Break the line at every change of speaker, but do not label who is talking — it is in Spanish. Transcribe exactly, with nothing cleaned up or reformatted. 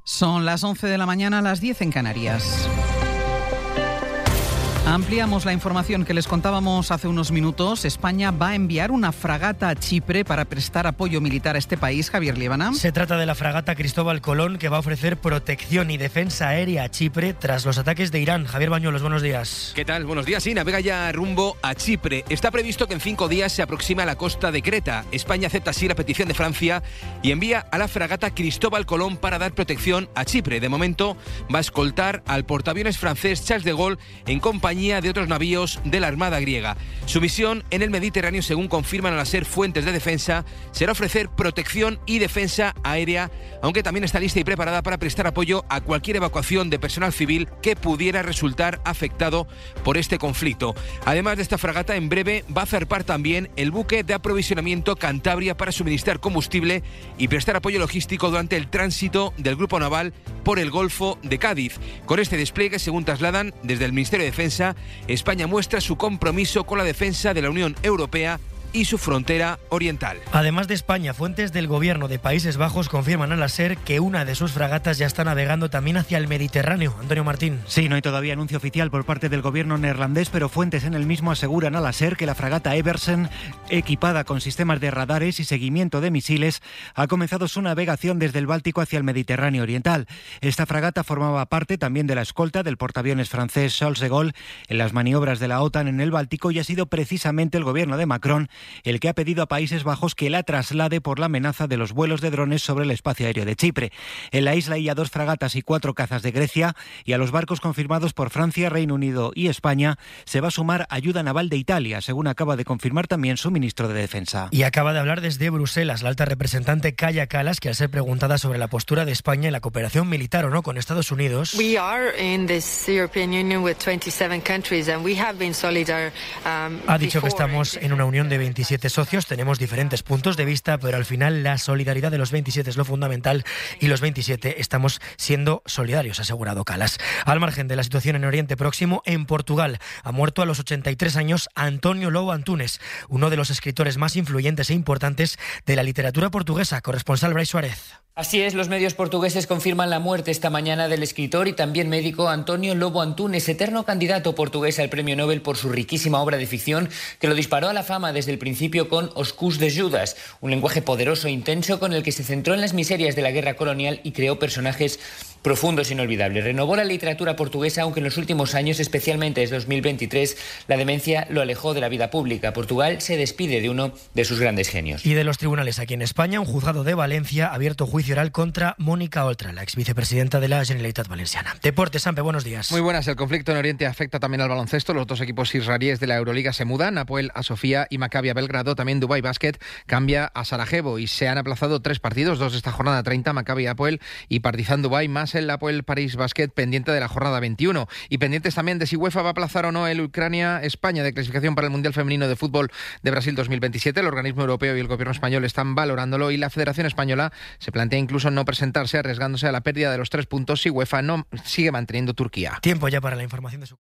Son las once de la mañana, las diez en Canarias. Ampliamos la información que les contábamos hace unos minutos. España va a enviar una fragata a Chipre para prestar apoyo militar a este país. Javier Líbana.
Se trata de la fragata Cristóbal Colón, que va a ofrecer protección y defensa aérea a Chipre tras los ataques de Irán. Javier Bañuelos, buenos días.
¿Qué tal? Buenos días. Sí, navega ya rumbo a Chipre. Está previsto que en cinco días se aproxime a la costa de Creta. España acepta así la petición de Francia y envía a la fragata Cristóbal Colón para dar protección a Chipre. De momento va a escoltar al portaaviones francés Charles de Gaulle en compañía de otros navíos de la Armada griega. Su misión en el Mediterráneo, según confirman al ser fuentes de defensa, será ofrecer protección y defensa aérea, aunque también está lista y preparada para prestar apoyo a cualquier evacuación de personal civil que pudiera resultar afectado por este conflicto. Además de esta fragata, en breve va a zarpar también el buque de aprovisionamiento Cantabria para suministrar combustible y prestar apoyo logístico durante el tránsito del grupo naval por el Golfo de Cádiz. Con este despliegue, según trasladan desde el Ministerio de Defensa, España muestra su compromiso con la defensa de la Unión Europea y su frontera oriental.
Además de España, fuentes del gobierno de Países Bajos confirman a la SER que una de sus fragatas ya está navegando también hacia el Mediterráneo. Antonio Martín.
Sí, no hay todavía anuncio oficial por parte del gobierno neerlandés, pero fuentes en el mismo aseguran a la SER que la fragata Eversen, equipada con sistemas de radares y seguimiento de misiles, ha comenzado su navegación desde el Báltico hacia el Mediterráneo oriental. Esta fragata formaba parte también de la escolta del portaaviones francés Charles de Gaulle en las maniobras de la OTAN en el Báltico, y ha sido precisamente el gobierno de Macron el que ha pedido a Países Bajos que la traslade por la amenaza de los vuelos de drones sobre el espacio aéreo de Chipre. En la isla hay ya dos fragatas y cuatro cazas de Grecia, y a los barcos confirmados por Francia, Reino Unido y España se va a sumar ayuda naval de Italia, según acaba de confirmar también su ministro de Defensa.
Y acaba de hablar desde Bruselas la alta representante Kaja Kallas, que al ser preguntada sobre la postura de España en la cooperación militar o no con Estados Unidos,
We are in this European Union with twenty-seven countries and we have been solidar, um,
ha dicho que estamos en una unión de veintisiete socios, tenemos diferentes puntos de vista, pero al final la solidaridad de los veintisiete es lo fundamental y los veintisiete estamos siendo solidarios, ha asegurado Kallas. Al margen de la situación en Oriente Próximo, en Portugal ha muerto a los ochenta y tres años António Lobo Antunes, uno de los escritores más influyentes e importantes de la literatura portuguesa. Corresponsal Brais Suárez.
Así es, los medios portugueses confirman la muerte esta mañana del escritor y también médico António Lobo Antunes, eterno candidato portugués al premio Nobel por su riquísima obra de ficción que lo disparó a la fama desde el principio con Os Cus de Judas, un lenguaje poderoso e intenso con el que se centró en las miserias de la guerra colonial y creó personajes profundos e inolvidables. Renovó la literatura portuguesa, aunque en los últimos años, especialmente desde dos mil veintitrés, la demencia lo alejó de la vida pública. Portugal se despide de uno de sus grandes genios.
Y de los tribunales aquí en España, un juzgado de Valencia ha abierto juicio oral contra Mónica Oltra, la ex vicepresidenta de la Generalitat Valenciana. Deportes, Sampe, buenos días.
Muy buenas. El conflicto en Oriente afecta también al baloncesto. Los dos equipos israelíes de la Euroliga se mudan, Apoel a Sofía y Maccabi a Belgrado. También Dubai Basket cambia a Sarajevo y se han aplazado tres partidos, dos de esta jornada treinta, Maccabi Apoel y Partizan Dubai, más el Apoel París Basket pendiente de la jornada veintiuno. Y pendientes también de si UEFA va a aplazar o no el Ucrania-España de clasificación para el Mundial Femenino de Fútbol de Brasil dos mil veintisiete. El organismo europeo y el gobierno español están valorándolo y la Federación Española se plantea incluso no presentarse, arriesgándose a la pérdida de los tres puntos si UEFA no sigue manteniendo Turquía.
Tiempo ya para la información de su...